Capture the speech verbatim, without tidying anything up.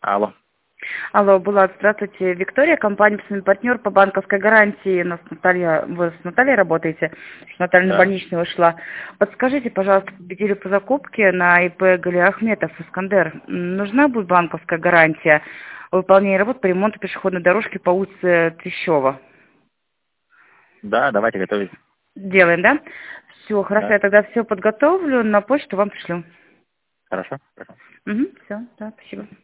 Алло. Алло, Булат, здравствуйте. Виктория, компания с вами партнер по банковской гарантии. У нас Наталья, вы с Натальей работаете? Наталья на Да. больничную ушла. Подскажите, пожалуйста, победили по закупке на ИП Галиахметов, Искандер. М, Нужна будет банковская гарантия выполнения работ по ремонту пешеходной дорожки по улице Трещева? Да, давайте готовить. Делаем, да? Все, хорошо, Да. я тогда все подготовлю, на почту вам пришлю. Хорошо. Хорошо. Угу, все, да, спасибо.